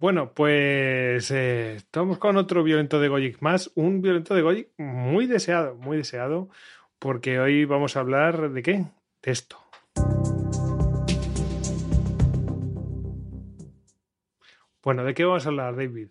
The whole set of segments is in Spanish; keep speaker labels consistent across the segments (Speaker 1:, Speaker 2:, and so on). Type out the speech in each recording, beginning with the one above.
Speaker 1: Bueno, pues estamos con otro violento de Goyic más, un violento de Goyic muy deseado, porque hoy vamos a hablar de ¿qué? De esto. Bueno, ¿de qué vamos a hablar, David?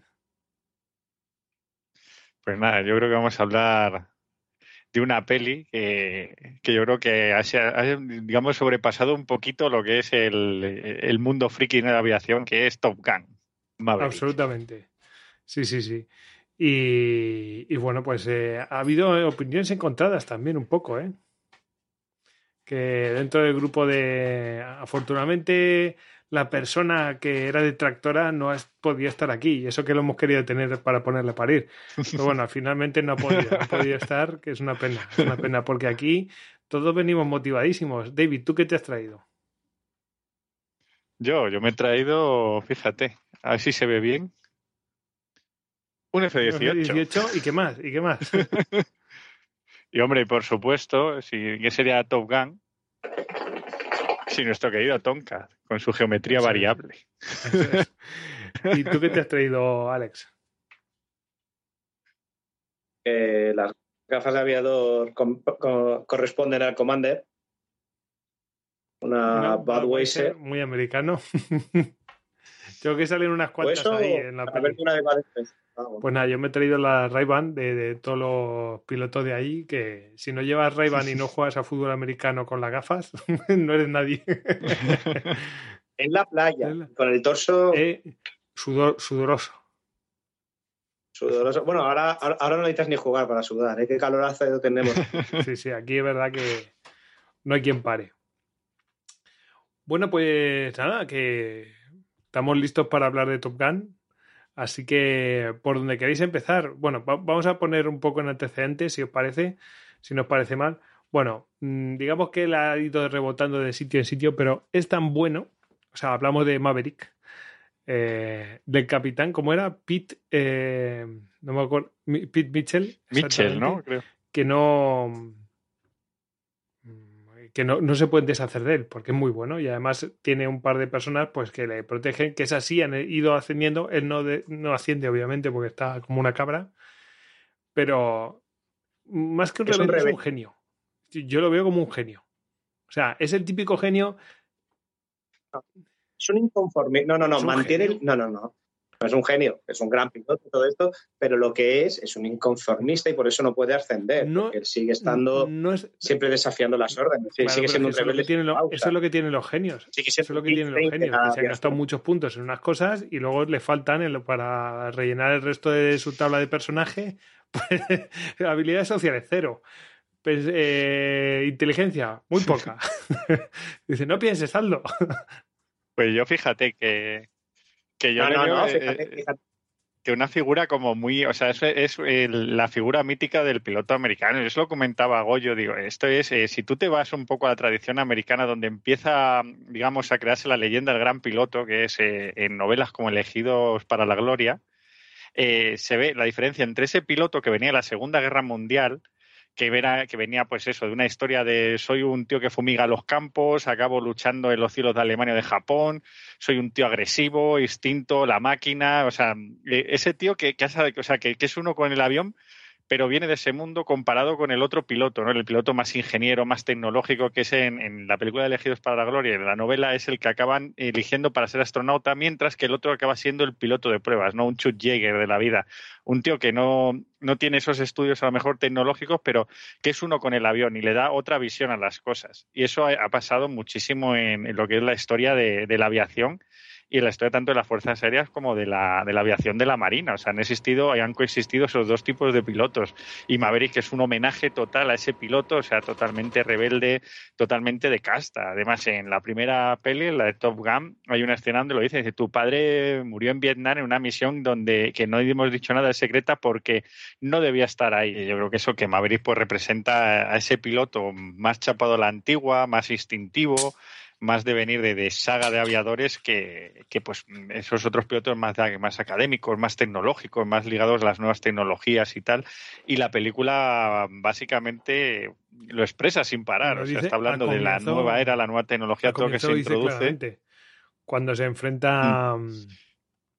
Speaker 2: Pues nada, yo creo que vamos a hablar de una peli que yo creo que digamos, sobrepasado un poquito lo que es el mundo friki de la aviación, que es Top Gun, Maverick.
Speaker 1: Absolutamente. Sí, sí, sí. Y bueno, pues ha habido opiniones encontradas también un poco, ¿eh? Que dentro del grupo afortunadamente, la persona que era detractora no podía estar aquí, y eso que lo hemos querido tener para ponerle a parir. Pero bueno, finalmente no ha podido estar, que es una pena, porque aquí todos venimos motivadísimos. David, ¿tú qué te has traído?
Speaker 2: Yo me he traído, fíjate, a ver si se ve bien, un
Speaker 1: Un
Speaker 2: F-18.
Speaker 1: F-18, ¿y qué más? ¿Y qué más?
Speaker 2: Y hombre, por supuesto, ¿qué sería Top Gun? Si nuestro querido Tonka, con su geometría
Speaker 1: Eso es,
Speaker 2: variable.
Speaker 1: eso es. ¿Y tú qué te has traído, Alex?
Speaker 3: Las gafas de aviador corresponden al Commander, una Budweiser.
Speaker 1: Muy americano. Tengo que salir unas
Speaker 3: O
Speaker 1: cuantas
Speaker 3: eso,
Speaker 1: ahí en la
Speaker 3: para ver
Speaker 1: peli.
Speaker 3: una de cuáles. Vamos.
Speaker 1: Pues nada, yo me he traído la Ray-Ban de todos los pilotos de ahí, que si no llevas Ray-Ban y no juegas a fútbol americano con las gafas, no eres nadie.
Speaker 3: En la playa, con el torso
Speaker 1: Sudoroso.
Speaker 3: sudoroso. Bueno, ahora no necesitas ni jugar para sudar, ¿eh? Qué calorazo tenemos.
Speaker 1: Sí, sí, aquí es verdad que no hay quien pare. Bueno, pues nada, que estamos listos para hablar de Top Gun. Así que, por donde queréis empezar, bueno, vamos a poner un poco en antecedentes, si os parece, si no os parece mal. Bueno, digamos que él ha ido rebotando de sitio en sitio, pero es tan bueno, o sea, hablamos de Maverick, del capitán, ¿cómo era? Pete, no me acuerdo, Pete Mitchell,
Speaker 2: Mitchell,
Speaker 1: exactamente,
Speaker 2: ¿no? Creo.
Speaker 1: que no se pueden deshacer de él, porque es muy bueno y además tiene un par de personas pues que le protegen, que es así, han ido ascendiendo, él no asciende obviamente porque está como una cabra, pero más que un
Speaker 3: Es un
Speaker 1: rebelde es un
Speaker 3: rebelde.
Speaker 1: genio. Yo lo veo como un genio. O sea, es el típico genio,
Speaker 3: Es un inconformista. No,
Speaker 1: es un
Speaker 3: mantiene
Speaker 1: genio.
Speaker 3: No. No es un genio, es un gran piloto y todo esto, pero lo que es un inconformista y por eso no puede ascender,
Speaker 1: No,
Speaker 3: porque él sigue estando
Speaker 1: no es,
Speaker 3: siempre desafiando las órdenes,
Speaker 1: claro,
Speaker 3: sigue
Speaker 1: pero es
Speaker 3: siendo
Speaker 1: que
Speaker 3: un
Speaker 1: eso es lo que
Speaker 3: rebelde sin
Speaker 1: tienen eso es
Speaker 3: causa,
Speaker 1: lo que tienen los genios.
Speaker 3: sigue
Speaker 1: Eso es
Speaker 3: siendo
Speaker 1: lo
Speaker 3: un
Speaker 1: que
Speaker 3: Big
Speaker 1: tienen los
Speaker 3: Brain que
Speaker 1: genios, que
Speaker 3: nada
Speaker 1: se han gastado
Speaker 3: aviación.
Speaker 1: muchos puntos en unas cosas y luego le faltan para rellenar el resto de su tabla de personaje, pues, habilidades sociales cero. Pues, inteligencia, muy poca. Dice, no pienses, hazlo.
Speaker 2: Pues yo fíjate que yo le veo
Speaker 3: Fíjate.
Speaker 2: que una figura como muy, o sea, es la figura mítica del piloto americano. Yo se lo comentaba a Goyo, digo, esto es, si tú te vas un poco a la tradición americana donde empieza, digamos, a crearse la leyenda del gran piloto, que es en novelas como Elegidos para la Gloria, se ve la diferencia entre ese piloto que venía de la Segunda Guerra Mundial, que venía pues eso, de una historia de soy un tío que fumiga los campos, acabo luchando en los cielos de Alemania o de Japón, soy un tío agresivo, instinto, la máquina, o sea, ese tío que es uno con el avión, pero viene de ese mundo comparado con el otro piloto, ¿no? El piloto más ingeniero, más tecnológico, que es en la película de Elegidos para la Gloria, en la novela es el que acaban eligiendo para ser astronauta, mientras que el otro acaba siendo el piloto de pruebas, ¿no? Un Chuck Yeager de la vida. Un tío que no tiene esos estudios a lo mejor tecnológicos, pero que es uno con el avión y le da otra visión a las cosas. Y eso ha pasado muchísimo en lo que es la historia de la aviación y en la historia tanto de las fuerzas aéreas como de la aviación de la marina. O sea, han coexistido esos dos tipos de pilotos. Y Maverick es un homenaje total a ese piloto, o sea, totalmente rebelde, totalmente de casta. Además, en la primera peli, la de Top Gun, hay una escena donde lo dice tu padre murió en Vietnam en una misión que no hemos dicho nada de secreta porque no debía estar ahí. Yo creo que eso que Maverick pues representa a ese piloto más chapado a la antigua, más instintivo, más de venir de saga de aviadores que pues esos otros pilotos más académicos, más tecnológicos, más ligados a las nuevas tecnologías y tal. Y la película básicamente lo expresa sin parar.
Speaker 1: Bueno,
Speaker 2: O sea, está
Speaker 1: dice,
Speaker 2: hablando de la nueva era, la nueva
Speaker 1: al
Speaker 2: tecnología, todo lo que
Speaker 1: comienzo
Speaker 2: se
Speaker 1: lo dice
Speaker 2: introduce.
Speaker 1: claramente. Cuando se enfrenta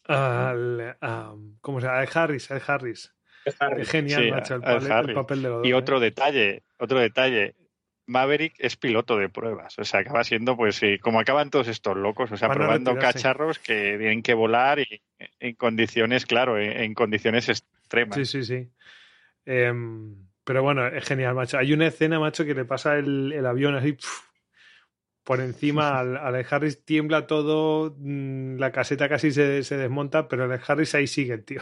Speaker 1: ¿Cómo se llama? Ed Harris. Es genial,
Speaker 2: Sí,
Speaker 1: macho, el papel de los dos.
Speaker 2: Y otro detalle. Maverick es piloto de pruebas, o sea, acaba siendo, pues, como acaban todos estos locos, o sea,
Speaker 1: Van a
Speaker 2: probando
Speaker 1: retirarse.
Speaker 2: cacharros que tienen que volar y en condiciones, claro, en condiciones extremas.
Speaker 1: Sí. Pero bueno, es genial, macho. Hay una escena, macho, que le pasa el avión así por encima al Ed Harris, tiembla todo, la caseta casi se desmonta, pero el Ed Harris ahí sigue, tío.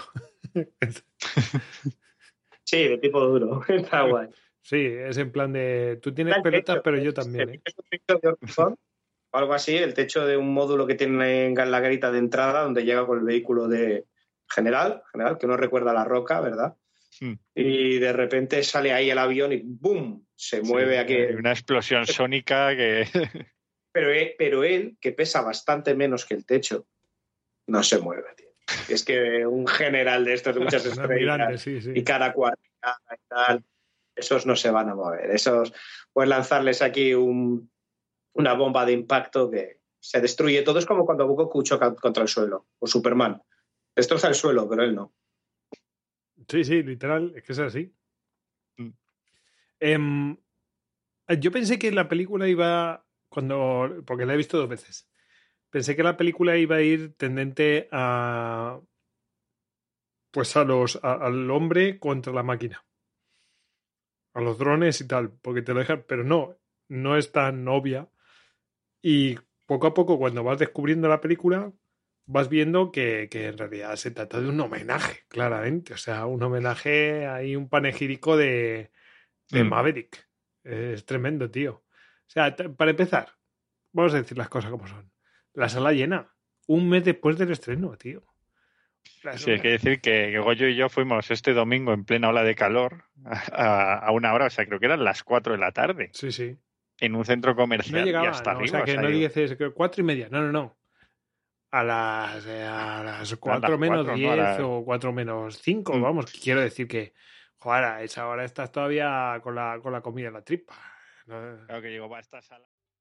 Speaker 3: Sí, de tipo duro. Está guay.
Speaker 1: Sí, es en plan de tú tienes
Speaker 3: El
Speaker 1: pelotas,
Speaker 3: techo,
Speaker 1: pero yo también, ¿eh?
Speaker 3: ¿Es un techo de hormigón o algo así? El techo de un módulo que tiene en la garita de entrada donde llega con el vehículo de general, que no recuerda a la Roca, ¿verdad? Y de repente sale ahí el avión y ¡boom! Se mueve aquí.
Speaker 2: Una explosión sónica que...
Speaker 3: Pero él, que pesa bastante menos que el techo, no se mueve, tío. Es que un general de estos de muchas estrellas
Speaker 1: sí.
Speaker 3: y cara cuadrada y tal, esos no se van a mover. Esos, puedes lanzarles aquí una bomba de impacto que se destruye todo. Es como cuando Goku choca contra el suelo, o Superman. Destroza el suelo, pero él no.
Speaker 1: Sí, literal, es que es así. Yo pensé que la película iba, porque la he visto 2 veces, pensé que la película iba a ir tendente a, pues al hombre contra la máquina, a los drones y tal, porque te lo dejan, pero no es tan obvia. Y poco a poco, cuando vas descubriendo la película, vas viendo que en realidad se trata de un homenaje, claramente. O sea, un homenaje, hay un panegírico de Maverick. Es tremendo, tío. O sea, para empezar, vamos a decir las cosas como son. La sala llena, 1 mes después del estreno, tío.
Speaker 2: Sí, hay que decir que Goyo y yo fuimos este domingo en plena ola de calor a una hora, o sea, creo que eran las 4 de la tarde.
Speaker 1: Sí.
Speaker 2: En un centro comercial.
Speaker 1: No llegaba,
Speaker 2: y hasta arriba.
Speaker 1: O sea, que no dices 4:30. No. A las 4 menos 10 o 4 menos 5, vamos. Quiero decir que, joder, a esa hora estás todavía con la comida en la tripa.
Speaker 2: Claro que llego a esta sala.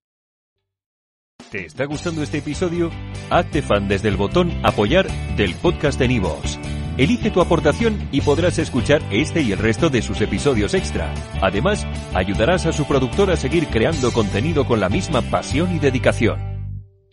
Speaker 4: ¿Te está gustando este episodio? Hazte fan desde el botón Apoyar del podcast de Nivos. Elige tu aportación y podrás escuchar este y el resto de sus episodios extra. Además, ayudarás a su productor a seguir creando contenido con la misma pasión y dedicación.